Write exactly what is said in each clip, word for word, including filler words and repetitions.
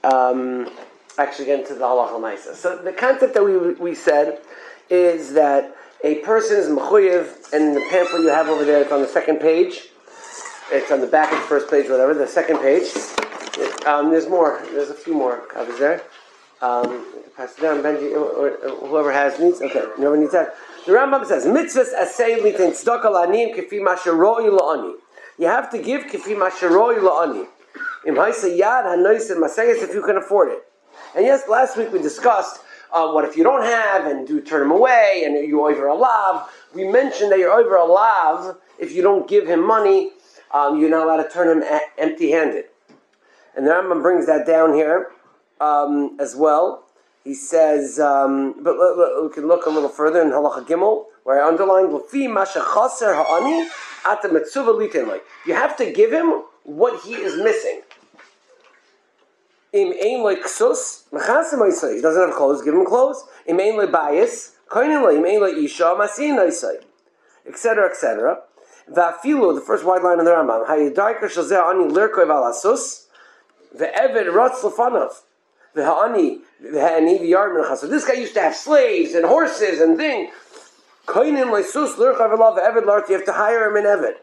um, actually get into the halacha l'maisa. So the concept that we we said is that a person is mechuyev, and in the pamphlet you have over there, it's on the second page. It's on the back of the first page, whatever, the second page. Um, there's more. There's a few more copies there. Um, pass it down, Benji, or, or whoever has needs. Okay, whoever needs that. The Rambam says, "Mitzvahs asay litin tzedakah la'aniyim kifi masheroi la'ani." You have to give kifi masheroi la'ani. Im ha'isa yad ha'nois maseges if you can afford it. And yes, last week we discussed uh, what if you don't have and do turn him away and you over a lav. We mentioned that you're over a lav if you don't give him money. Um, you're not allowed to turn him a- empty-handed. And the Rambam brings that down here um, as well. He says, um, but l- l- we can look a little further in Halacha Gimel, where I underlined, "L'fi masha chaser ha'ani ata metzuva litin lei." You have to give him what he is missing. Im ein lei ksus, mechasem oisai. He doesn't have clothes, give him clothes. Im ein lei bayis, koinen lei. Im ein lei isha, masin oisai. Etc., et cetera. Va'afilu, the first wide line of the Rambam, ha'yidaikar shazeh ani lirkoi valasus, ve'eved rotz lefanav, ve'ha'ani, ve'ha'ani v'yar mincha. So this guy used to have slaves and horses and things. Koinen leisus lirkoi valav ve'eved lart, you have to hire him in eved.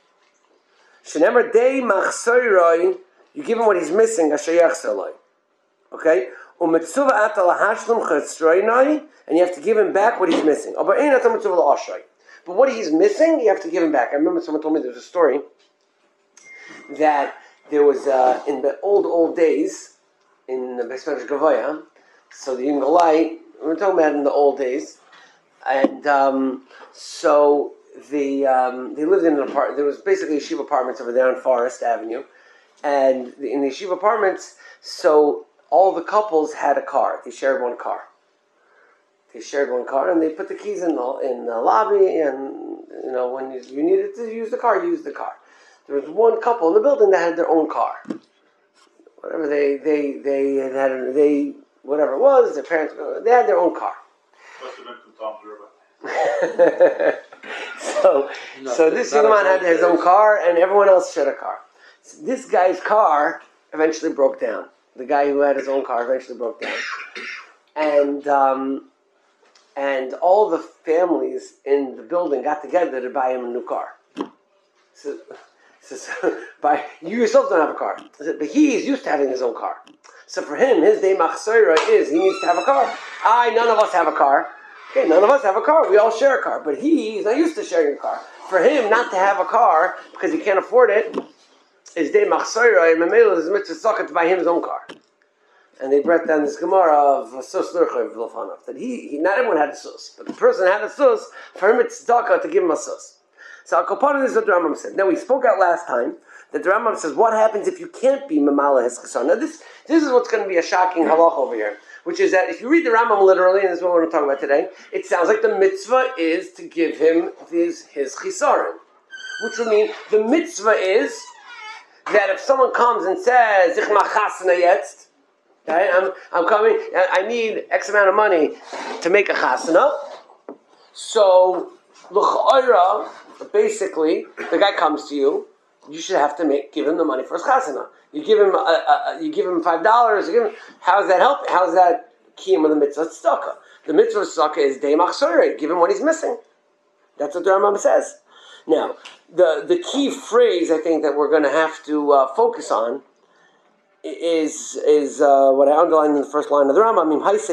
Shenemer dei machsoiroi, you give him what he's missing, ashayach saloi. Okay? Umetzuva ata lahashlum chetzroinai, and you have to give him back what he's missing. Aber ein ata metzuva la'ashroi. But what he's missing, you have to give him back. I remember someone told me there was a story that there was, uh, in the old, old days, in the Beis Medrash Gavoya, so the Yom Galai, we were talking about in the old days, and um, so the um, they lived in an apartment. There was basically yeshiva apartments over there on Forest Avenue, and in the yeshiva apartments, so all the couples had a car. They shared one car. They shared one car, and they put the keys in the in the lobby. And you know, when you, you needed to use the car, you used the car. There was one couple in the building that had their own car. Whatever they they they had, had they whatever it was, their parents they had their own car. Must have been from Tom's River. so no, so this young man had his own car, and everyone else shared a car. So this guy's car eventually broke down. The guy who had his own car eventually broke down, and. Um, And all the families in the building got together to buy him a new car. So, so, so by, you yourself don't have a car. So, but he is used to having his own car. So for him, his day machsoira is he needs to have a car. I, none of us have a car. Okay, none of us have a car. We all share a car. But he is not used to sharing a car. For him not to have a car because he can't afford it is day machsoira, and Mamela is mitzvah sukkah to buy him his own car. And they brought down this Gemara of sus lurchav l'fanav that he, he not everyone had a sus, but the person that had a sus, for him it's tzedakah to give him a sus. So Al-Kopanim is what the Rambam said. Now we spoke out last time that the Rambam says what happens if you can't be mamala heskasar. Now this this is what's going to be a shocking halach over here, which is that if you read the Rambam literally, and this is what we're going to talk about today, it sounds like the mitzvah is to give him his his chisaron, which would mean the mitzvah is that if someone comes and says ich mach chasna jetzt. Okay, I'm, I'm coming, I need X amount of money to make a chasana. So, l'cha'ira, basically, the guy comes to you, you should have to make, give him the money for his chasana. You give him, a, a, a, you give him five dollars, you give him, how's that help? How's that kiyum of the mitzvah tzedakah? The mitzvah tzedakah is day machsorei, give him what he's missing. That's what the Rambam says. Now, the, the key phrase I think that we're going to have to uh, focus on is is uh, what I underlined in the first line of the Rambam.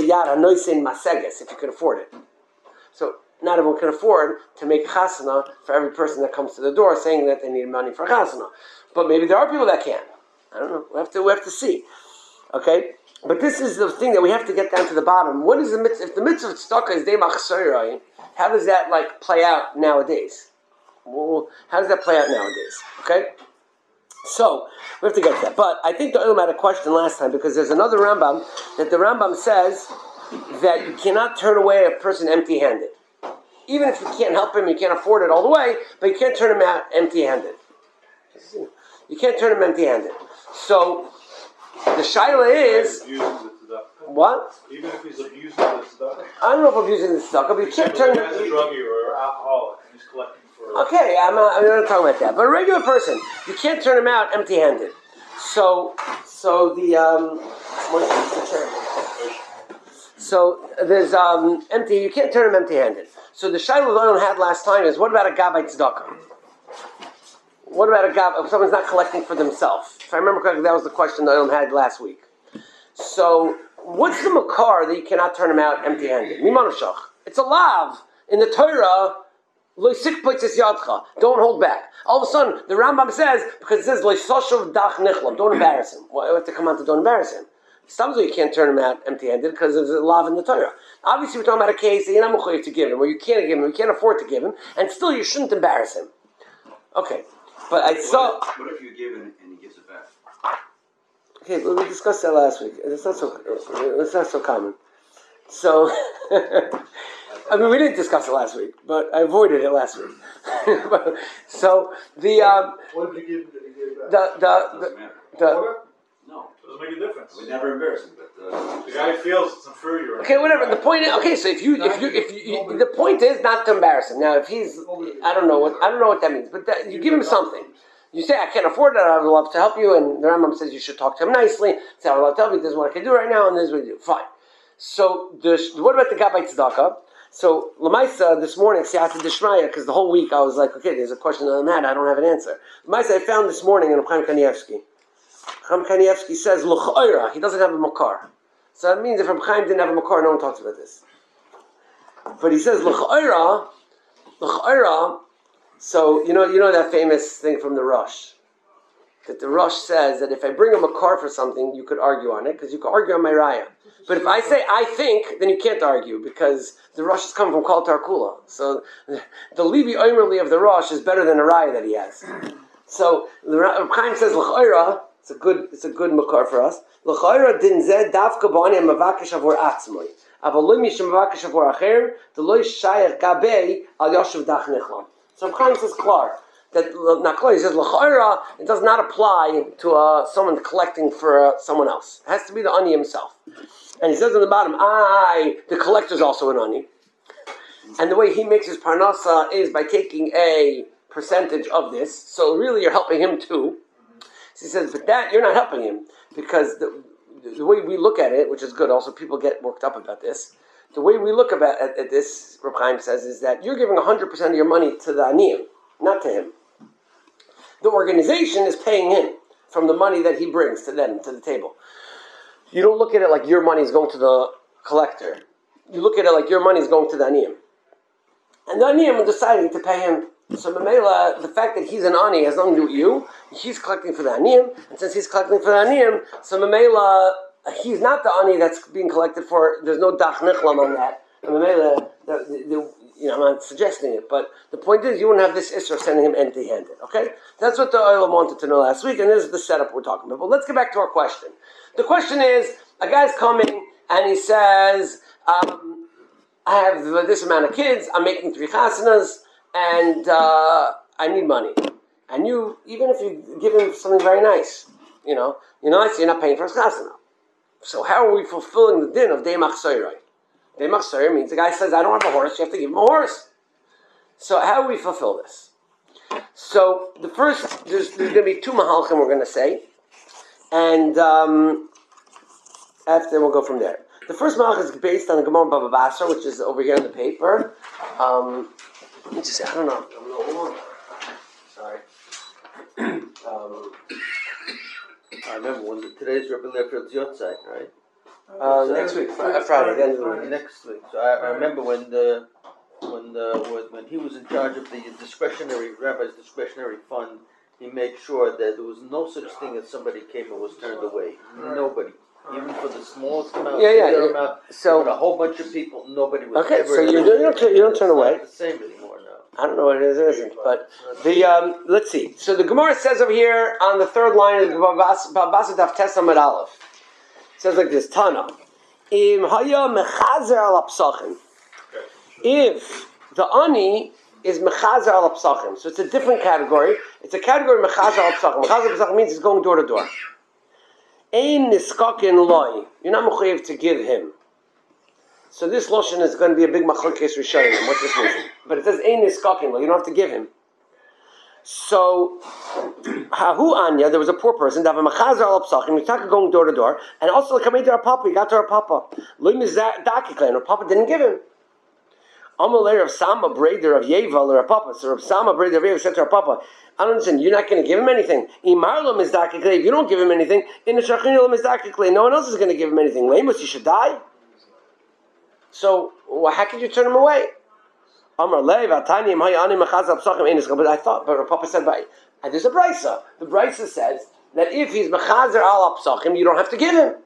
If you can afford it, so not everyone can afford to make chasana for every person that comes to the door saying that they need money for chasana. But maybe there are people that can. I don't know. We have to we have to see. Okay, but this is the thing that we have to get down to the bottom. What is the mitzvah? If the mitzvah of tzedakah is demach soiroi, how does that like play out nowadays? Well, how does that play out nowadays? Okay. So, we have to get to that. But I think the Ulam had a question last time because there's another Rambam that the Rambam says that you cannot turn away a person empty-handed. Even if you can't help him, you can't afford it all the way, but you can't turn him out empty-handed. You can't turn him empty-handed. So, the shaila is... What? Even if he's abusing the tzedakah? I don't know if abusing the tzedakah, but you can't turn him... As a druggie or alcoholic, and he's collecting... Okay, I'm not, I'm not talking about that. But a regular person, you can't turn him out empty-handed. So, so the um, Moshe is the chairman. So there's um, empty. You can't turn him empty-handed. So the shaila Olam had last time is, what about a gabbai tzedakah? What about a gab if someone's not collecting for themselves? If I remember correctly, that was the question that Olam had last week. So what's the makar that you cannot turn him out empty-handed? Mimanushach. It's a lav in the Torah. Don't hold back. All of a sudden, the Rambam says, because it says don't embarrass him. Well, I have to come out to don't embarrass him. Sometimes you can't turn him out empty-handed because there's a lav in the Torah. Obviously, we're talking about a case that you're not mechuyev to give him, or you can't give him, or you can't afford to give him, and still you shouldn't embarrass him. Okay, but I saw. What if, what if you give it and he gives it back? Okay, well, we discussed that last week. It's not so. It's not so common. So, I mean, we didn't discuss it last week, but I avoided it last week. So the um, What did you give? Did you give it the back? the Doesn't the, matter. the No, Doesn't make a difference. we never embarrass him, but uh, The guy feels it's inferior. okay, whatever. The point is, okay. So if you if you if you, you the point is not to embarrass him. Now, if he's I don't know what I don't know what that means, but that, you give him something. You say, I can't afford that, I would love to help you, and the Rambam says you should talk to him nicely. Say, I would love to help you, this is what I can do right now, and this is what you do. Fine. So, the, what about the Gabbai Tzedakah? So, Lamaisa, this morning, Siyata Dishmaya, because the whole week I was like, okay, there's a question that I'm at, I don't have an answer. Lamaisa, I found this morning in Chaim Kanievsky. Chaim Kanievsky says, L'ch'oira, he doesn't have a makar. So that means if Chaim didn't have a makar, no one talks about this. But he says, L'ch'oira, L'ch'oira, so, you know you know that famous thing from the Rosh, that the Rosh says that if I bring him a car for something, you could argue on it, because you could argue on my raya. But if I say I think, then you can't argue, because the Rosh has come from Kol Tarkula. So the Levi Omerli of the Rosh is better than a raya that he has. So the Reb Chaim says, L'ch'oira, it's a good it's a good makar for us. L'ch'oira din zeh davka b'ani mavakish avor atzmoi. Aval lo mishum mavakish avor acher, d'lo shayach gabei al yoshev dach nichlam. So Chaim says klar that Nakla, he says l'cha'ira, it does not apply to uh, someone collecting for uh, someone else. It has to be the ani himself. And he says on the bottom, I, the collector is also an ani. And the way he makes his parnasa is by taking a percentage of this. So really you're helping him too. So he says, but that, you're not helping him. Because the, the way we look at it, which is good, also people get worked up about this. The way we look about at, at this, Reb Chaim says, is that you're giving one hundred percent of your money to the aniyim, not to him. The organization is paying him from the money that he brings to them, to the table. You don't look at it like your money is going to the collector. You look at it like your money is going to the aniyim. And the aniyim are deciding to pay him. So Mamela, the fact that he's an ani has nothing to do with you. He's collecting for the aniyim, and since he's collecting for the aniyim, so Mamela, he's not the ani that's being collected for. There's no dach nichlam on that. And Mamela, the, the, the, you know, I'm not suggesting it, but the point is you wouldn't have this issue of sending him empty-handed, okay? That's what the oil wanted to know last week, and this is the setup we're talking about. But let's get back to our question. The question is, a guy's coming, and he says, um, I have this amount of kids, I'm making three chasanas, and uh, I need money. And you, even if you give him something very nice, you know, you know, you're not paying for his chasana. So how are we fulfilling the din of Deimach Soyroi? Deimach Soyroi means the guy says, I don't have a horse, you have to give him a horse. So how do we fulfill this? So the first, there's, there's going to be two mahalchim we're going to say. And um, after, we'll go from there. The first mahalch is based on the Gemara Baba Basra, which is over here in the paper. Um, let me just say, I don't know. I don't know. Sorry. um, I remember when the, today's Rebbe Leifield's Yotzai, right? Uh, next week, Friday, Friday, the end of the week. Next week. So I, I remember when the when the when, when he was in charge of the discretionary rabbi's discretionary fund, he made sure that there was no such thing as somebody came and was turned away. Nobody, even for the smallest amount, yeah, yeah, yeah. amount, so a whole bunch of people, nobody was okay. ever. So you, you don't you don't turn it's away. Not the same anymore now. I don't know what it is, it isn't, but the um, let's see. So the Gemara says over here on the third line of the Babasa Daf Tes Amud Aleph. It says like this: Tana, im haya mechazer al apsachim. If the ani is mechazer al apsachim, so it's a different category. It's a category mechazer al apsachim. Mechazer al apsachim means it's going door to door. Ein niskakin loy. You're not mechayev to give him. So this lotion is going to be a big machlokes rishonim. What this means? But it says ein niskakin loy. You don't have to give him. So, Hahu Anya, there was a poor person, that was going door to door, and also coming to our papa, he got to our papa. Her papa didn't give him. Amalei of Sama Brader of Yeval or a papa. So Rav Sama Brader of Yeval said to our papa, I don't understand, you're not going to give him anything. Imarlo Mizdakikle, if you don't give him anything, in the Shachinil Mizdakikle, no one else is going to give him anything. Lamos, you should die. So, well, how could you turn him away? Amar Lev, Atani, Mahayani, Machazab Psachim, Enis. But I thought, but our papa said, but there's a brisa. The brisa says that if he's Mechazer al Psachim, you don't have to give him.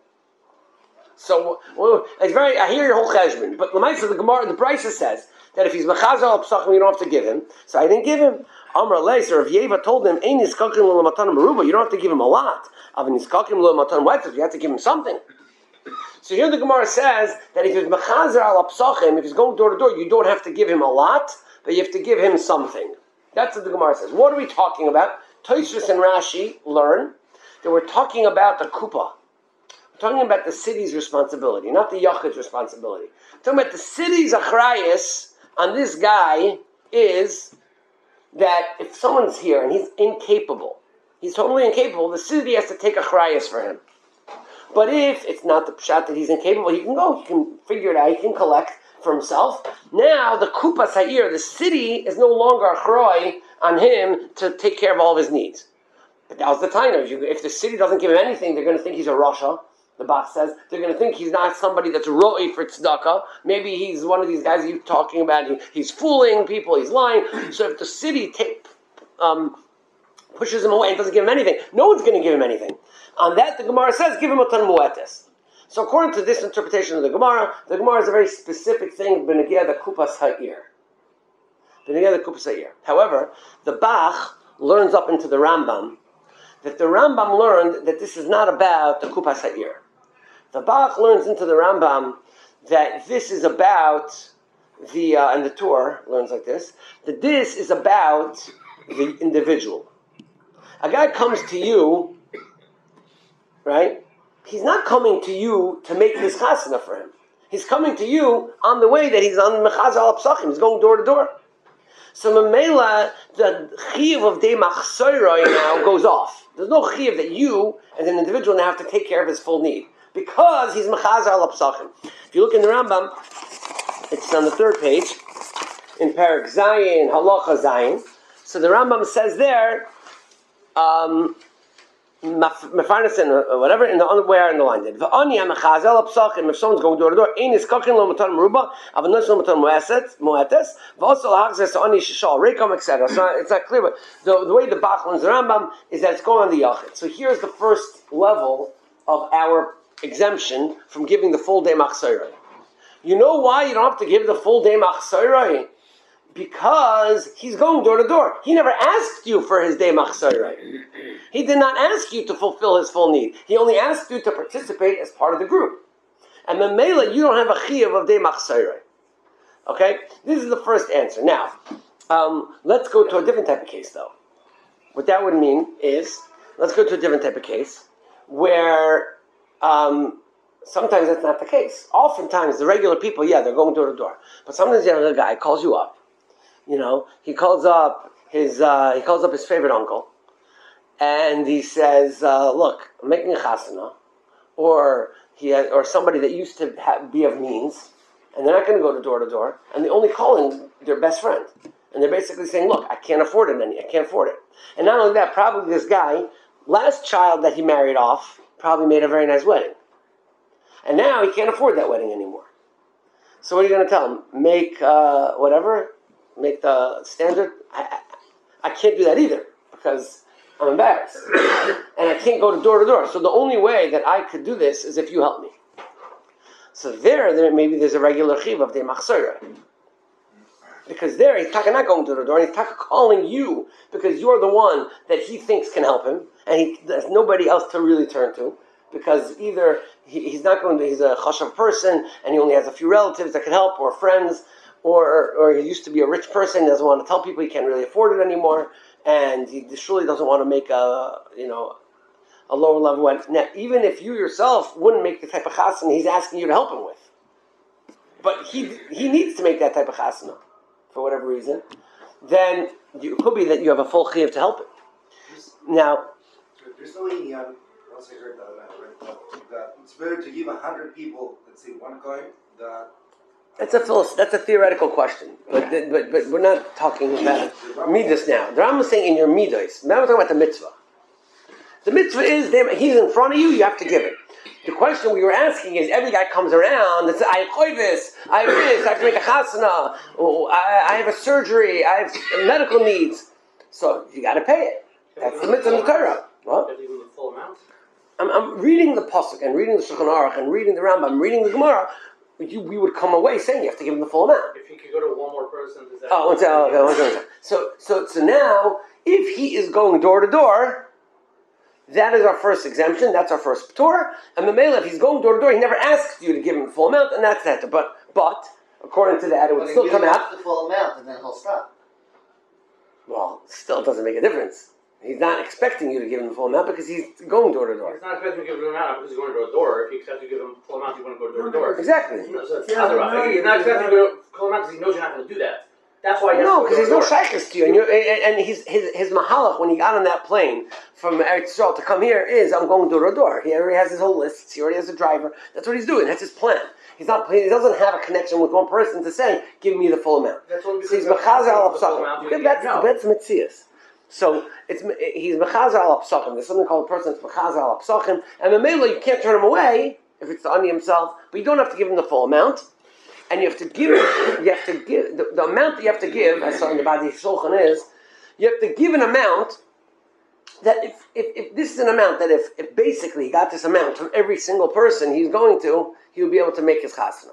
So well, it's very. I hear your whole cheshbon, but the Lamaisa, the Gemara, the Brisa says that if he's mechazer al psachim, you don't have to give him. So I didn't give him. Amar Leis, or if Yeva told him, "Ein niskakim lo matan meruba," you don't have to give him a lot. Av niskakim lo matan wetzes, you have to give him something. So here the Gemara says that if he's mechazer al psachim, if he's going door to door, you don't have to give him a lot, but you have to give him something. That's what the Gemara says. What are we talking about? Tosfos and Rashi learn that we're talking about the kuppah. Talking about the city's responsibility, not the yachid's responsibility. Talking about the city's achrayus on this guy is that if someone's here and he's incapable, he's totally incapable, the city has to take achrayus for him. But if it's not the pshat that he's incapable, he can go, he can figure it out, he can collect for himself. Now the kupas ha'ir, the city is no longer achray on him to take care of all of his needs. But that was the time. If the city doesn't give him anything, they're going to think he's a rasha. The Bach says they're going to think he's not somebody that's ro'i for tzedakah. Maybe he's one of these guys you're talking about. He, he's fooling people. He's lying. So if the city take, um, pushes him away and doesn't give him anything, no one's going to give him anything. On that, the Gemara says, give him a ton muetes. So according to this interpretation of the Gemara, the Gemara is a very specific thing. B'negiyah the kupas ha'ir. B'negiyah the kupas ha'ir. However, the Bach learns up into the Rambam that the Rambam learned that this is not about the kupas ha'ir. The Bach learns into the Rambam that this is about the, uh, and the Torah learns like this, that this is about the individual. A guy comes to you, right? He's not coming to you to make his chasana for him. He's coming to you on the way that he's on Mechazer al Psachim. He's going door to door. So Mamela, the chiv of de machsoiroi now goes off. There's no chiv that you, as an individual, now have to take care of his full need. Because he's Mechazer al Psachim. If you look in the Rambam, it's on the third page, in Parak Zayin, Halacha Zayin. So the Rambam says there, um, Mefarnasin or whatever, in the where in the line did. If someone's going door to door, ein iskakin lo matan meruba, avanos lo matan mueset, muetes, v'also lahachzes to ani shishal rekom, et cetera. So it's not clear, but the, the way the Bach learns the Rambam is that it's going on the yachid. So here's the first level of our exemption from giving the full day machzorah. You know why you don't have to give the full day machzorah? Because he's going door to door. He never asked you for his day machzorah. He did not ask you to fulfill his full need. He only asked you to participate as part of the group. And Memela, you don't have a chiyuv of day machzorah. Okay? This is the first answer. Now, um, let's go to a different type of case, though. What that would mean is, let's go to a different type of case, where um, sometimes that's not the case. Oftentimes, the regular people, yeah, they're going door to door. But sometimes the other guy calls you up. You know, he calls up his uh, he calls up his favorite uncle, and he says, uh, "Look, I'm making a chasana," or he has, or somebody that used to have, be of means, and they're not going to go to door to door, and they only calling their best friend, and they're basically saying, "Look, I can't afford it any, I can't afford it." And not only that, probably this guy, last child that he married off, probably made a very nice wedding, and now he can't afford that wedding anymore. So what are you going to tell him? Make uh, whatever. Make the standard. I, I can't do that either because I'm embarrassed, and I can't go to door to door. So the only way that I could do this is if you help me. So there, there maybe there's a regular chiv of the machzorah, because there he's talking not going door to door. He's talking calling you because you're the one that he thinks can help him, and he, there's nobody else to really turn to. Because either he, he's not going to, he's a chashav person, and he only has a few relatives that can help or friends. Or, or he used to be a rich person, he doesn't want to tell people he can't really afford it anymore, and he surely doesn't want to make a, you know, a lower level one. Now, even if you yourself wouldn't make the type of chasana he's asking you to help him with, but he he needs to make that type of chasana for whatever reason, then you, it could be that you have a full chiyuv to help it. Now, there's no inyan. Once I heard that, I read that, that it's better to give a hundred people, let's say, one coin. That that's a philosoph- that's a theoretical question, but but but we're not talking about midas now. The Rambam is saying in your midas. Now we're talking about the mitzvah. The mitzvah is he's in front of you. You have to give it. The question we were asking is: every guy comes around and says, "I have choivis, I have this, I have to make a chasana, I, I have a surgery, I have medical needs." So you got to pay it. That's the mitzvah of the Torah. What? The full amount. I'm, I'm reading the pasuk and reading the Shulchan Aruch and reading the Rambam, I'm reading the Gemara. You, we would come away saying you have to give him the full amount. If you could go to one more person, does that? Oh, one second. Okay, one second. So, so, so now, if he is going door to door, that is our first exemption. That's our first Torah. And Mamela, if he's going door to door, he never asks you to give him the full amount, and that's that. But, but according to that, it would But still come out. the full amount, and then he'll stop. Well, still doesn't make a difference. He's not expecting you to give him the full amount because he's going door to door. He's not expecting you to give him the amount because he's going to a door. If he expects you to give him the full amount, you want to go door to door. Exactly. No, so it's Yeah, other no, way. He's not expecting you to go to full amount because he knows you're not going to do that. That's why he has No, to go because there's door no to door. shaykhs to you, and, you're, and and he's, his his mahalach when he got on that plane from Eretz Yisrael to come here is I'm going door to door. He already has his whole list. He already has a driver. That's what he's doing. That's his plan. He's not. He doesn't have a connection with one person to say, "Give me the full amount." That's only So he's because mechazer al the full amount, you psachim. get- That's no. that's mitzias. So it's he's mechazer al psachim. There's something called a person that's mechazer al psachim, and the mela you can't turn him away if it's the ani himself, but you don't have to give him the full amount. And you have to give, you have to give, the, the amount that you have to give, as in the Badi Shulchan is, you have to give an amount that if, if, if this is an amount that if, if basically he got this amount from every single person he's going to, he will be able to make his chasana.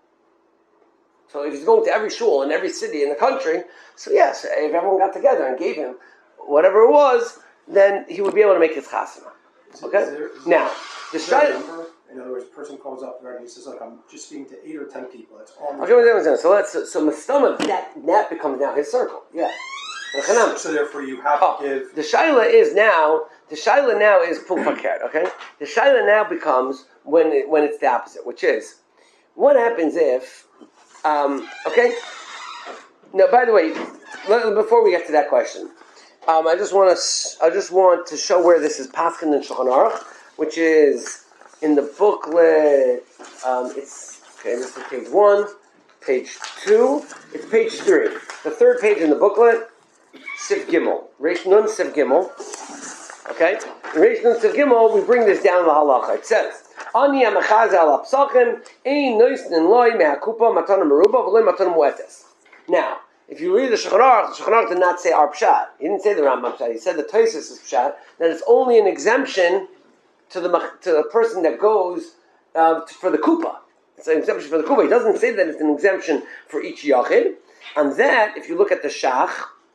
So if he's going to every shul in every city in the country, so yes, if everyone got together and gave him whatever it was, then he would be able to make his chasana. Okay? Is there- is Now, the Is there a shayla. number? In other words, a person calls up there and he says, "Look, I'm just speaking to eight or ten people. That's all." Okay, wait, wait, wait, so let's so, so Mastama, that that becomes now his circle. Yeah. So, so therefore, you have Oh, to give. the shaila is now the shaila now is pulfakert. Okay, the shaila now becomes when it, when it's the opposite, which is what happens if um, okay. Now, by the way, let, before we get to that question, um, I just want to I just want to show where this is Paskin and Shulchan Aruch, which is in the booklet. Um, it's okay. This is page one, page two. It's page three. The third page in the booklet. Sif Gimel. Reish Nun Sif Gimel. Okay? In Reish Nun Sif Gimel, we bring this down the halacha. It says, Ani ha-mechazer al ha-psachim, ein noisnin loy mehakupa matana meruba, v'loy matana muetes. Now, if you read the Shulchan Aruch, the Shulchan Aruch did not say our pshat. He didn't say the Rambam pshat. He said the Tosfos is pshat, that it's only an exemption to the to the person that goes uh, to, for the kupa. It's an exemption for the kupa. He doesn't say that it's an exemption for each yachid. And that, if you look at the shach,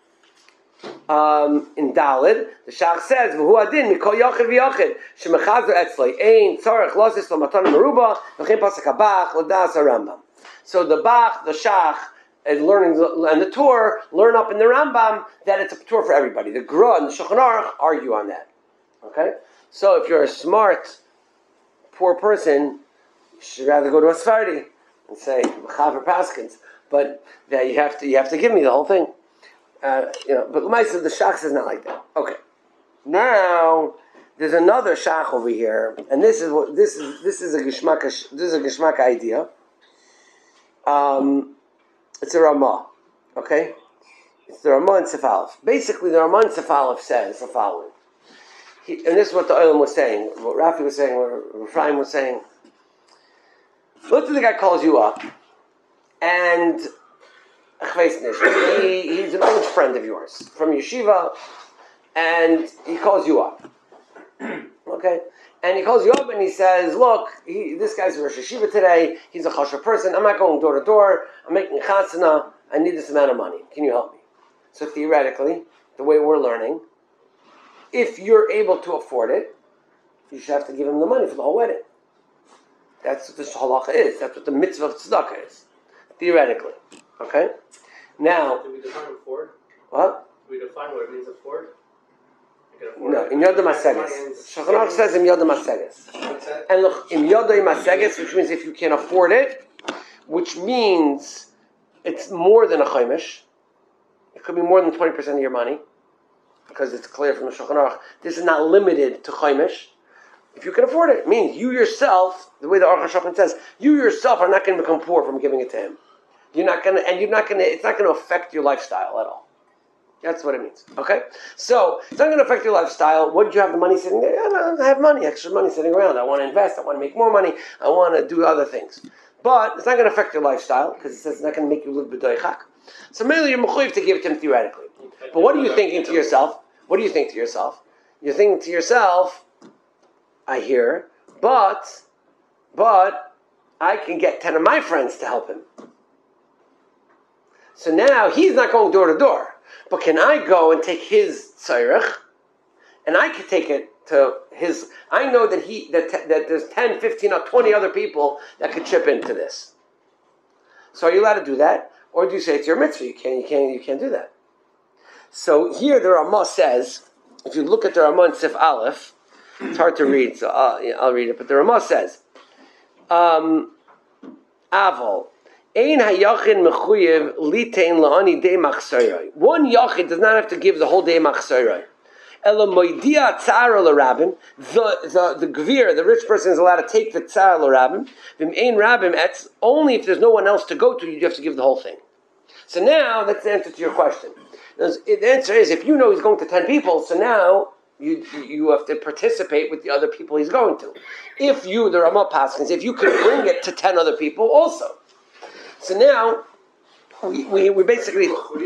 Um, in Dalid, the Shach says, "V'hu adin mikol yachid v'yachid shemechazer etzlei ein tzarich losis l'matan meruba v'chein pasuk habach l'das harambam." So the Bach, the Shach, is learning, and the Torah learn up in the Rambam that it's a Torah for everybody. The Gra and the Shulchan Aruch argue on that. Okay, so if you're a smart, poor person, you should rather go to a Sephardi and say Chaver Paskins, but that you have to you have to give me the whole thing. Uh, you know, but L'maisa, the Shach is not like that. Okay. Now there's another Shach over here, and this is what this is. This is a Geshmaka. This is a Geshmaka idea. Um, it's a Ramah. Okay, it's the Ramah in Sefalef. Basically, the Ramah in Sefalef says the following, he, and this is what the Olam was saying, what Rafi was saying, what Ephraim was saying. Look, the guy calls you up, and He, he's an old friend of yours from yeshiva, and he calls you up. Okay? And he calls you up and he says, look, he, this guy's a Rosh Yeshiva today, he's a chasher person, I'm not going door to door, I'm making chasana, I need this amount of money, can you help me? So theoretically, the way we're learning, if you're able to afford it, you should have to give him the money for the whole wedding. That's what this halacha is, that's what the mitzvah of tzedakah is, theoretically. Okay? Now, Did we define afford? what? Did we define what it means afford? I can afford No, it. in Yoda Maseges. Shulchan Aruch says in Yoda Maseges. And look, in Yoda Maseges, which means if you can afford it, which means it's more than a chaimish. It could be more than twenty percent of your money, because it's clear from the Shulchan Aruch. This is not limited to chaimish. If you can afford it, it means you yourself, the way the Aruch HaShulchan says, you yourself are not going to become poor from giving it to him. You're not going to, and you're not going to, it's not going to affect your lifestyle at all. That's what it means. Okay? So, it's not going to affect your lifestyle. What did you have the money sitting there? I have money, extra money sitting around. I want to invest. I want to make more money. I want to do other things. But it's not going to affect your lifestyle, because it says it's not going to make you live b'doichak. So, mainly you're mechuyev to give it to him theoretically. But what are you thinking to yourself? What do you think to yourself? You're thinking to yourself, I hear, but, but, I can get ten of my friends to help him. So now, he's not going door to door. But can I go and take his tzarech, and I can take it to his, I know that he, that, that there's ten, fifteen, or twenty other people that could chip into this. So are you allowed to do that? Or do you say it's your mitzvah? You can't, you can't, you can't do that. So here the Ramah says, if you look at the Ramah in Sif Aleph, it's hard to read, so I'll, I'll read it, but the Ramah says, um, Aval, Ein hayachin mechuyev litein la'ani de machsaroi. One yachid does not have to give the whole day machsaroi. Ela moidia tzara l'rabim. The the the gvir, the rich person, is allowed to take the tzara l'rabim. V'im ein rabim etz. Only if there's no one else to go to, you have to give the whole thing. So now that's the answer to your question. The answer is, if you know he's going to ten people, so now you you have to participate with the other people he's going to. If you, the Ramah Paskins, if you could bring it to ten other people also. So now, we, we, we basically...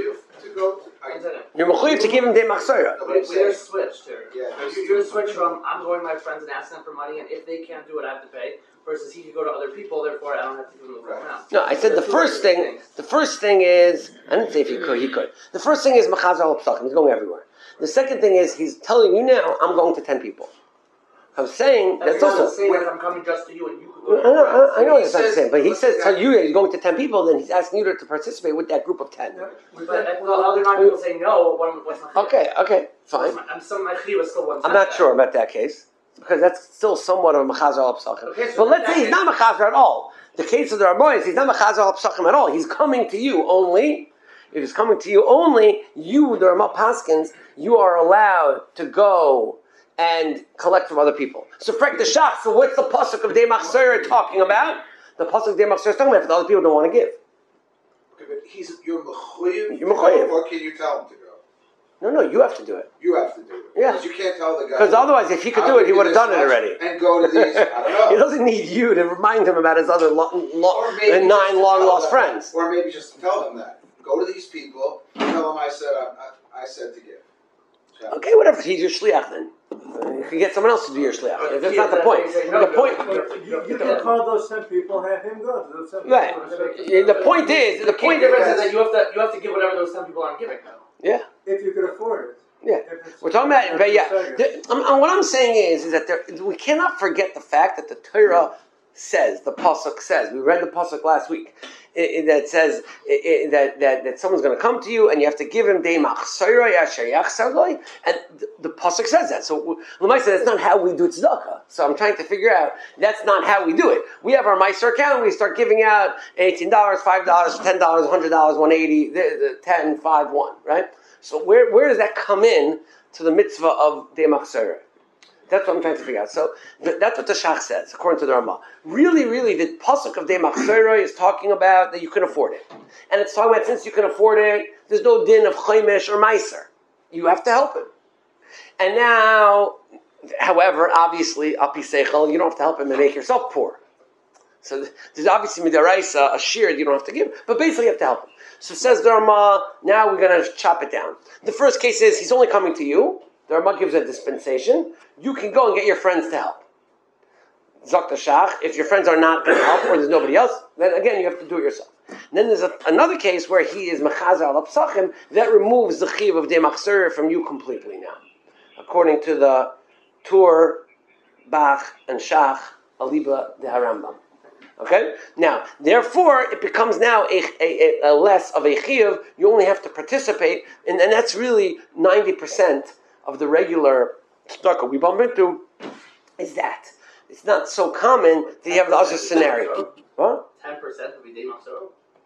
You're mechuyev to give him de machsora. But if we're switched here. Yeah. You're switched from, I'm going to my friends and asking them for money, and if they can't do it, I have to pay, versus he could go to other people, therefore I don't have to give him the full amount. No, I said the first thing, the first thing is, I didn't say if he could, he could. The first thing is machazal al-psachim, he's going everywhere. The second thing is, he's telling you now, I'm going to ten people. I'm saying, that's, that's also... Say that I'm coming just to you and you could go to I know, I know it's not the same, but he says, tell you he's going to ten people, then he's asking you to, to participate with that group of ten. But if the other nine people say no, what, what's my Okay, okay, fine. I'm, some, my chiyuv is still one. I'm not sure about that case, because that's still somewhat of a mechazer al psachim. Okay, so but let's say he's not mechazer at all. The case of the Ramah is he's not mechazer al psachim at all. He's coming to you only. If he's coming to you only, you, the Ramah Paskins, you are allowed to go and collect from other people. So, Frek the Shach, so what's the pasuk of De Machzor talking about? The pasuk of De Machzor is talking about if the other people don't want to give. Okay, but he's, you're mechuyev, You're mechuyev. or can you tell him to go? No, no, you have to do it. You have to do it. Yeah. Because you can't tell the guy. Because otherwise, if he could do it, he would have done it already. And go to these, I don't know. He doesn't need you to remind him about his other lo- lo- Or maybe just nine to long tell lost them- friends. Or maybe just tell them that. Go to these people, tell them I said, I, I, I said to give. So, Okay, whatever. He's your shliach then. Uh, you can get someone else to be your shliach. That's not the point. The point. You, you can call those ten people, have him go to those ten people. Right. The point is, the The point difference is is, that you have to you have to give whatever those ten people aren't giving. yeah, If you could afford it. yeah. If it's- We're talking about, but yeah. if it's The, I'm, I'm- what I'm saying is, is that there, we cannot forget the fact that the Torah says, the pasuk says. We read the pasuk last week. It, it, that says it, it, that, that that someone's going to come to you and you have to give him dei machsoroi asher yachsar loi, and the, the pasuk says that. So L'maisa, that's not how we do tzedakah. So I'm trying to figure out that's not how we do it. We have our meiser account. We start giving out eighteen dollars, five dollars, ten dollars, hundred dollars, one eighty, the, the ten, five, one. Right. So where where does that come in to the mitzvah of dei machsoroi? That's what I'm trying to figure out. So th- that's what the Shach says, according to the Ramah. Really, really, the pasuk of De Machzoroi is talking about that you can afford it. And it's talking about since you can afford it, there's no din of Chaimish or Meiser. You have to help him. And now, however, obviously, Api Seichel, you don't have to help him and make yourself poor. So there's obviously Midaraisa, a shear you don't have to give, but basically you have to help him. So says the Ramah, now we're going to chop it down. The first case is, he's only coming to you. The Ramah gives a dispensation. You can go and get your friends to help. Zok the Shach, if your friends are not going to help or there's nobody else, then again you have to do it yourself. And then there's a, another case where he is mechazer al psachim, that removes the chiv of de machzor from you completely now. According to the Tur, Bach, and Shach, Aliba de Harambam. Okay? Now, therefore, it becomes now a, a, a less of a chiv. You only have to participate, and, and that's really ninety percent of the regular tzedakah we bump into, is that. It's not so common that you have the other scenario. What? Ten percent would be Dei Machzor.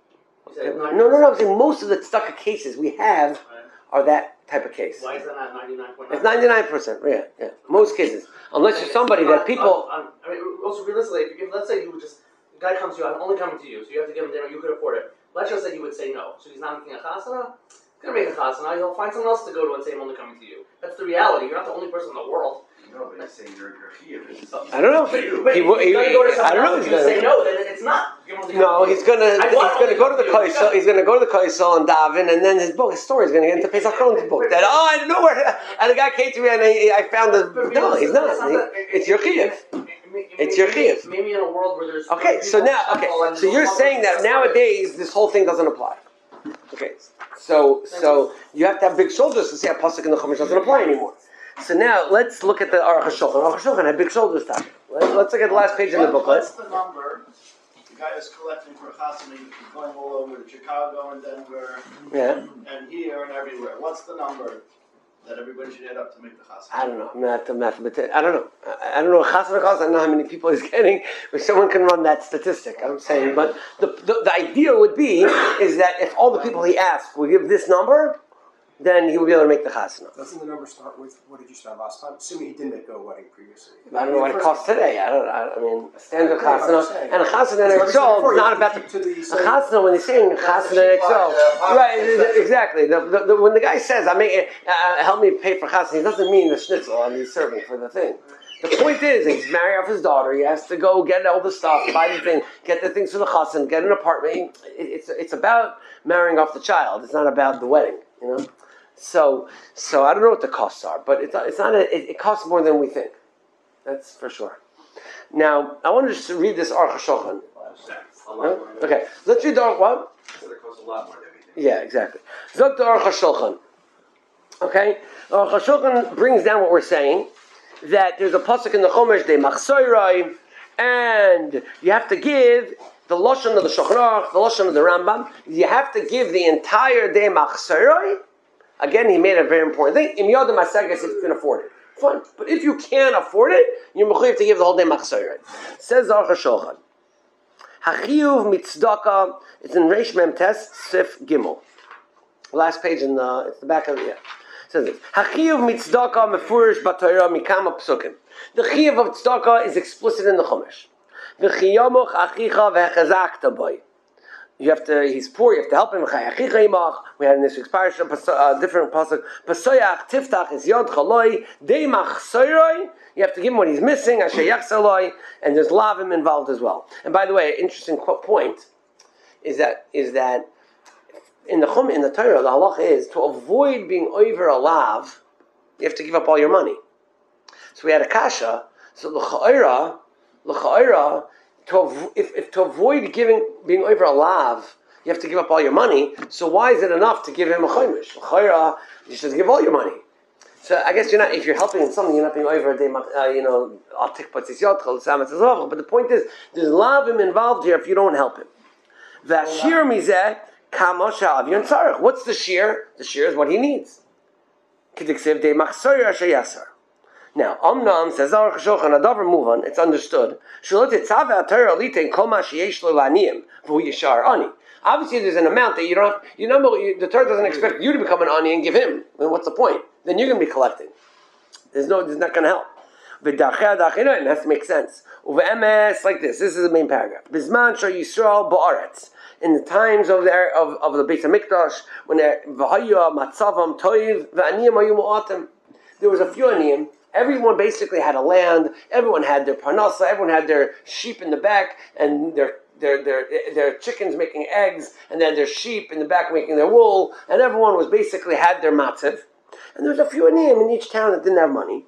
Okay. No, no, no. I'm saying most of the tzedakah cases we have are that type of case. Why is that not ninety-nine point nine? It's ninety-nine percent. Yeah, yeah. Most cases, unless you're somebody that people. I mean, also realistically, if, if let's say you would just the guy comes to you, I'm only coming to you, so you have to give him dinner. You could afford it. Let's just say you would say no. So he's not making a chasana. He's gonna make a chasana. He'll find someone else to go to and say I'm only coming to you. That's the reality. You're not the only person in the world. No, but he's saying you're your chiyuv. I don't know. But, He, but he, if he's gonna go to I someone don't know. else He's and gonna say no, then it's not. No, he's gonna I he's want gonna go to the you. Kaisel. He's gonna go to the Kaisel and daven, and then his book, his story is gonna get into Pesach Chron's book. That oh, I don't know where. And the guy came to me and I, I found the no, he's not. He, it's your chiyuv. It's your chiyuv. Maybe in a world where there's okay. So now, okay. So you're saying that nowadays this whole thing doesn't apply. Okay. So so you have to have big shoulders to say a pasuk in the Chumash doesn't apply anymore. So now let's look at the Aruch HaShulchan. Aruch HaShulchan had big shoulders. Time. Let's look at the last page in the booklet. What's the number? The guy is collecting for Chasana, going all over Chicago and Denver, yeah, and here and everywhere. What's the number that everybody should add up to make the Chasana? I don't know. I'm not a mathematician. I don't know. I, I don't know what Chasana costs. I don't know how many people he's getting. But someone can run that statistic. I'm saying, but the, the the idea would be is that if all the people he asked would give this number, then he would be able to make the chasana. Doesn't the number start with what did you start last time? Assuming he didn't make a wedding previously. I don't know what it costs today. I don't. I, I mean, a standard chasana and a chasana in itself is not about the, to the a chasana when he's saying a chasana in itself. Right? Exactly. The, the, the, when the guy says, "I make uh, help me pay for chasana," he doesn't mean the schnitzel and he's serving for the thing. The point is, he's marrying off his daughter. He has to go get all the stuff, buy the thing, get the things for the chassan, get an apartment. It, it's it's about marrying off the child. It's not about the wedding. You know. So, so I don't know what the costs are, but it's it's not a, it, it costs more than we think. That's for sure. Now, I want to just read this Aruch HaShulchan. Huh? Okay, let's read the Aruch. What? So it costs a lot more than everything. Yeah, exactly. Zok the Aruch HaShulchan. Okay, Aruch HaShulchan brings down what we're saying, that there's a pasuk in the Chumash, de machsoiroi, and you have to give the lashon of the Shulchan Aruch, the lashon of the Rambam. You have to give the entire de machsoiroi. Again, he made a very important thing. Im yodam asagas, if you can afford it. Fine. But if you can't afford it, you're mechuyev to give the whole day machzorah. Says Aruch HaShulchan. Hachiyuv mitzdaka, it's in Reish Mem Tes, Sif Gimel. Last page in the, it's the back of the, yeah. It says this. Hachiyuv mitzdaka mefurish b'Torah mikama psukim. The chiyuv of tzedakah is explicit in the Chumash. V'chiyamuch achicha v'chazakta boy. You have to. He's poor. You have to help him. We had in this week's parasha a different pasuk. Pasoyach tiftach is yod chaloi deimach soyroi. You have to give him what he's missing. Asher yachsaloi, and there's lavim involved as well. And by the way, an interesting point is that is that in the chum in the Torah, the halacha is to avoid being over a lav. You have to give up all your money. So we had a kasha. So l'cha'ira, l'cha'ira. To, if, if to avoid giving being over a lav, you have to give up all your money. So why is it enough to give him a chaimish? Chayra, you should give all your money. So I guess you're not. If you're helping in something, you're not being over a day. Uh, you know, but the point is, there's lavim involved here. If you don't help him, v'ashir mizeh kamosha avion tzarich. What's the shear? The shear is what he needs. K'diksiv de machsoyer asher yasar. Now, Omnam says Aruch HaShulchan, Adavar move on. It's understood. Obviously, there's an amount that you don't have. You know, the Torah doesn't expect you to become an ani and give him. Then what's the point? Then you're going to be collecting. There's no. It's not going to help. It has to make sense. Like this. This is the main paragraph. Bisman shal Yisrael ba'aretz. In the times of their of, of the Beis Hamikdash, when they're v'haya matzavam toiv v'aniyim hayu mu'atim, there was a few aniyim. Everyone basically had a land. Everyone had their parnasa. Everyone had their sheep in the back, and their their their their chickens making eggs, and then their sheep in the back making their wool. And everyone was basically had their matziv. And there was a few aniyim in each town that didn't have money.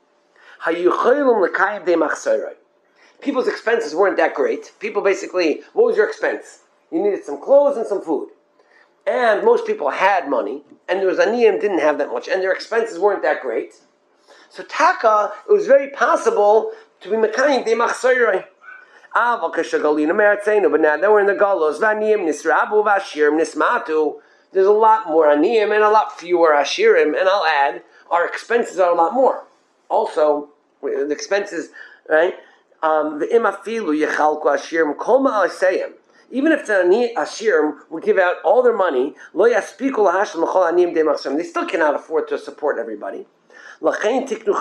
People's expenses weren't that great. People basically, what was your expense? You needed some clothes and some food. And most people had money, and there was aniyim didn't have that much, and their expenses weren't that great. So taka, it was very possible to be mekayim de machsoiroi. Aval kashagalina meretzeinu, but now that we're in the galos, v'aniyim nisrabu v'ashirim nismatu. There's a lot more aniyim and a lot fewer ashirim, and I'll add, our expenses are a lot more. Also, the expenses, right? The imafilu yechalku ashirim kol ma'aseyim. even if the ani ashirim would give out all their money, lo yaspiku lahashlim l'chol aniyim dei machzorim, they still cannot afford to support everybody. That's why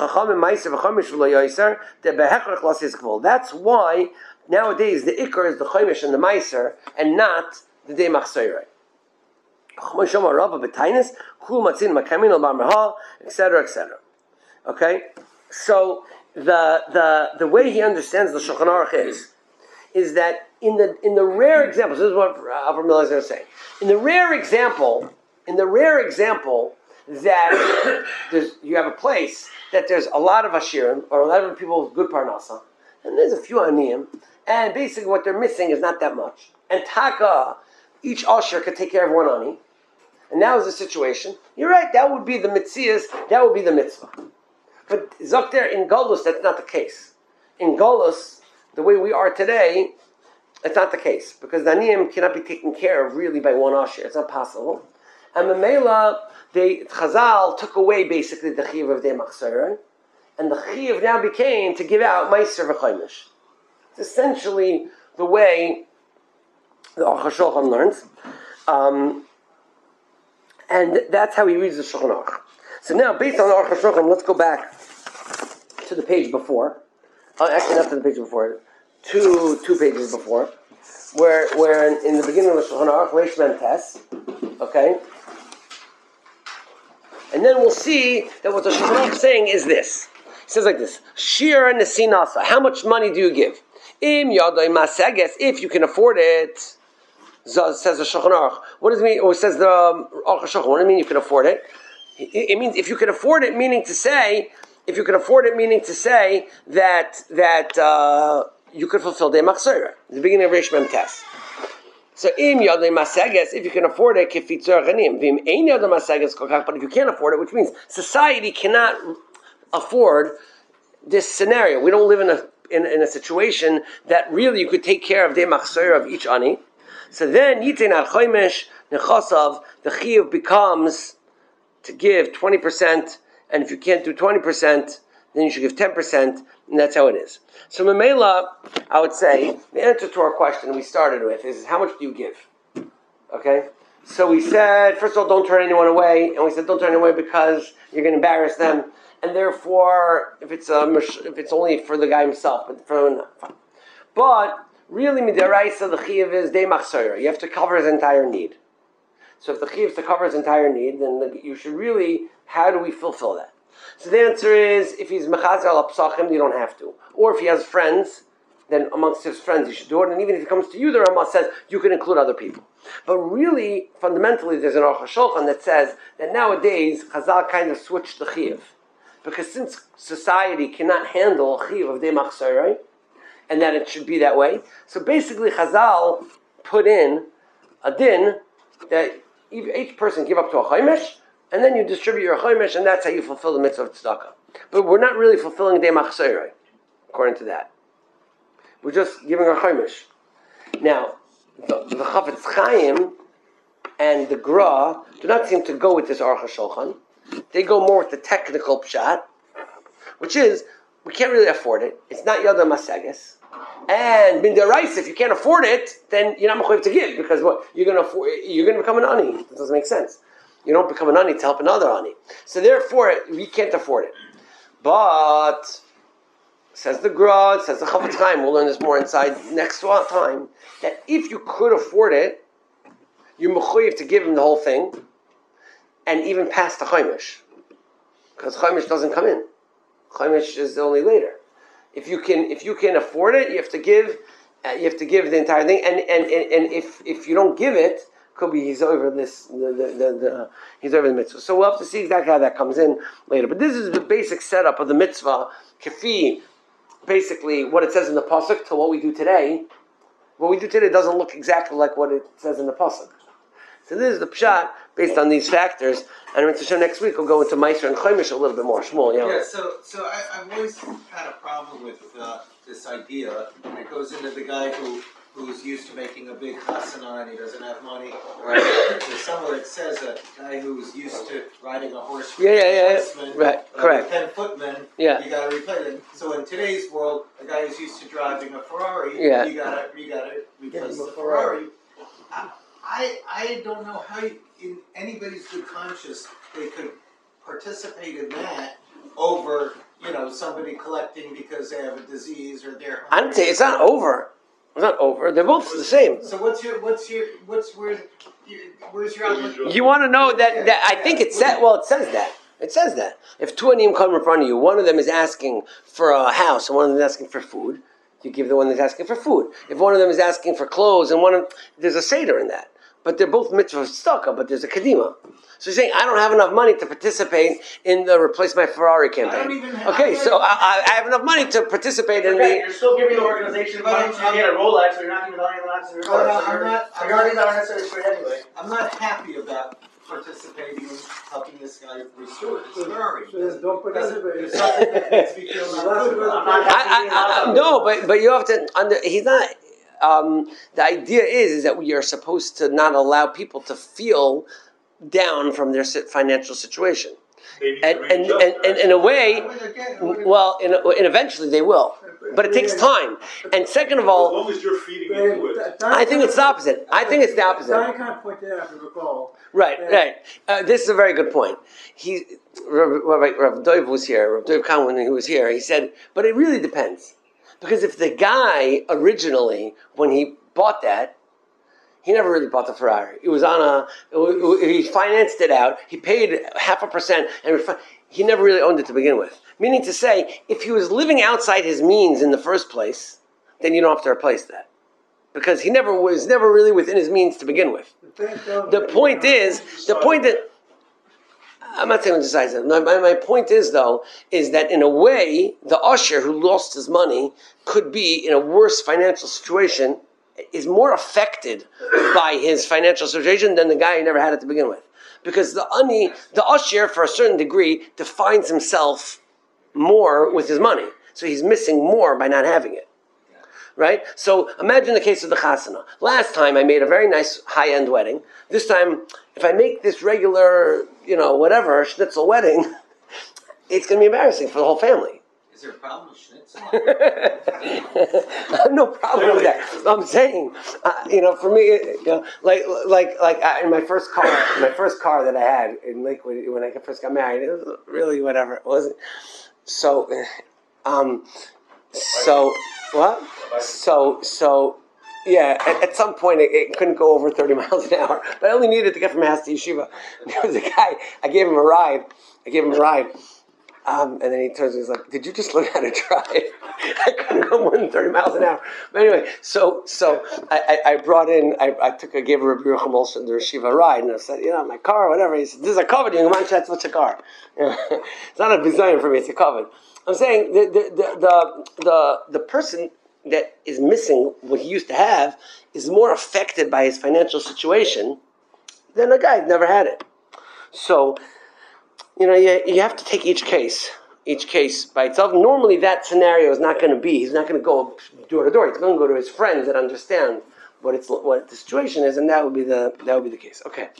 nowadays the ikar is the chomish and the meiser, and not the day machzorah. et cetera, et cetera. Okay, so the the the way he understands the Shulchan Aruch is is that in the in the rare examples, this is what Avraham Miller is going to say. In the rare example, in the rare example that there's, you have a place that there's a lot of ashirim or a lot of people with good parnasa, and there's a few aniyim, and basically what they're missing is not that much. And taka, each asher could take care of one ani, and that was the situation. You're right. That would be the mitzias. That would be the mitzvah. But Zokter in Golus, that's not the case. In Golus, the way we are today, it's not the case because the aniyim cannot be taken care of really by one asher. It's not possible. And Mamela, they Chazal took away basically the chiyuv of the machzorah, and the chiyuv now became to give out meiser v'chomish. It's essentially the way the Aruch HaShulchan learns, um, and that's how he reads the Shulchan Aruch. So now, based on the Aruch HaShulchan, let's go back to the page before. Uh, actually, not to the page before. Two two pages before, where where in, in the beginning of the Shulchan Aruch, Reish Mem Tes, okay. And then we'll see that what the Shulchan Aruch is saying is this. He says like this: Shir nesinasa. How much money do you give? Im yadai maseges. If you can afford it, says the Shulchan Aruch. What does it mean? Or says the Aruch HaShulchan. What does it mean? You can afford it. It means if you can afford it, meaning to say, if you can afford it, meaning to say that that uh, you could fulfill the machzorah. The beginning of Reish Mem Tes. So im yadai maseges, if you can afford it, kifitzur chanim. Vim ein yadai maseges kokach. But if you can't afford it, which means society cannot afford this scenario. We don't live in a in, in a situation that really you could take care of the machzorah of each ani. So then yitein al chomish nechasav, the chiyuv becomes to give twenty percent, and if you can't do twenty percent, then you should give ten percent, and that's how it is. So Mamela, I would say, the answer to our question we started with is, how much do you give? Okay? So we said, first of all, don't turn anyone away, and we said don't turn anyone away because you're going to embarrass them, and therefore, if it's a, if it's only for the guy himself, but for fine. But really, midaraisa, the chiyuv is day machzorah. You have to cover his entire need. So if the chiyuv is to cover his entire need, then the, you should really, how do we fulfill that? So the answer is, if he's mechazer al psachim, you don't have to. Or if he has friends, then amongst his friends you should do it. And even if he comes to you, the Ramah says you can include other people. But really, fundamentally, there's an Aruch HaShulchan that says that nowadays Chazal kind of switched the chiyuv, because since society cannot handle a chiyuv of day machzorah, and that it should be that way, so basically Chazal put in a din that each person give up to a chomish, and then you distribute your chomish, and that's how you fulfill the mitzvah of tzedakah. But we're not really fulfilling day machzorah, according to that. We're just giving our chomish. Now, the, the Chafetz Chaim and the Gra do not seem to go with this Aruch HaShulchan. They go more with the technical pshat, which is, we can't really afford it. It's not Yada Maseges. And min deraisa, if you can't afford it, then you're not mechuyev to give, because what you're going to afford, you're going to become an ani. It doesn't make sense. You don't become an ani to help another ani. So therefore, we can't afford it. But says the Gra, says the Chafetz Chaim, we'll learn this more inside next time, that if you could afford it, you're mechuyev to give him the whole thing, and even past the chomish, because chomish doesn't come in. Chomish is only later. If you can, if you can afford it, you have to give. Uh, you have to give the entire thing, and and, and, and if, if you don't give it, could be he's over this. The, the, the, the, he's over the mitzvah. So we'll have to see exactly how that comes in later. But this is the basic setup of the mitzvah. Kafi, basically what it says in the pasuk to what we do today. What we do today doesn't look exactly like what it says in the pasuk. So this is the pshat based on these factors. And next week we'll go into Meiser and Chomish a little bit more. Shmuel, yeah. Yeah. So, so I, I've always had a problem with uh, this idea, and it goes into the guy who who's used to making a big chasana and he doesn't have money. Right. There's somewhere it says a guy who's used to riding a horse. Yeah, yeah, yeah, horseman, right, uh, correct. Ten footmen. Yeah. You got to replace it. So in today's world, the guy who's used to driving a Ferrari, Yeah. you got to you got to replace him a the Ferrari. Ferrari. I, I I don't know how you, in anybody's good conscience they could participate in that over, you know, somebody collecting because they have a disease or they're. I don't say it's not over. It's not over. They're both the same. So what's your what's your what's where where's your obligation? You want to know that, that I think it said, well, it says that. It says that. If two anim come in front of you, one of them is asking for a house and one of them is asking for food, you give the one that's asking for food. If one of them is asking for clothes and one of there's a seder in that. But they're both mitzvah tzedakah, but there's a kadima. So you're saying, I don't have enough money to participate in the replace my Ferrari campaign. I don't even have, okay, so I, I have enough money to participate in Okay, the... you're still giving the organization money to get a Rolex, so you're not giving the Rolex in your No, no, car. So I'm your not- I'm priorities not- aren't necessarily straight anyway. I'm not happy about participating in helping this guy restore his Ferrari. So then don't participate. There's something that makes me feel not good about. I'm not I, I, I, no, but but you have to. Under, he's not. Um, the idea is is that we are supposed to not allow people to feel down from their si- financial situation, Maybe and to and, readjust, and, and in a way, I would again, I would- well, in a, and eventually they will, but it takes time. And second of As all, long as you're feeding into it. I think it's the opposite. I think it's the opposite. Diane kind of pointed out, if you recall. Right, Yeah. right. Uh, this is a very good point. He, Rav, Rav, Rav Dov was here. Rav Dov Khan, when he was here, he said, but it really depends. Because if the guy originally, when he bought that, he never really bought the Ferrari. It was on a, he financed it out, he paid half a percent, and he never really owned it to begin with. Meaning to say, if he was living outside his means in the first place, then you don't have to replace that. Because he never was never really within his means to begin with. The point is, the point that, I'm not saying decide that. My, my, my point is, though, is that in a way, the usher who lost his money could be in a worse financial situation, is more affected by his financial situation than the guy who never had it to begin with. Because the ani, the usher, for a certain degree, defines himself more with his money. So he's missing more by not having it. Right? So imagine the case of the chasana. Last time I made a very nice high-end wedding. This time, if I make this regular, you know, whatever, schnitzel wedding, it's going to be embarrassing for the whole family. Is there a problem with schnitzel? No problem with that. I'm saying, uh, you know, for me, you know, like, like, like uh, in my first car, my first car that I had in Lakewood when I first got married, it was really whatever it wasn't. So, um, so what? So, so, yeah. At, at some point, it, it couldn't go over thirty miles an hour, but I only needed to get from house to yeshiva. There was a guy. I gave him a ride. I gave him a ride. Um, and then he turns and he's like, did you just learn how to drive? I couldn't go more than thirty miles an hour. But anyway, so so I, I, I brought in, I, I took, I gave Rabbi Yerucham Olson the Yeshiva ride, and I said, you know, my car, whatever. He said, this is a covered, you know, that's what's a car. It's not a design for me, it's a covered. I'm saying the the, the the the the person that is missing what he used to have is more affected by his financial situation than a guy who never had it. So, you know, you, you have to take each case, each case by itself. Normally that scenario is not going to be, he's not going to go door to door. He's going to go to his friends that understand what it's what the situation is, and that would be the that would be the case. Okay.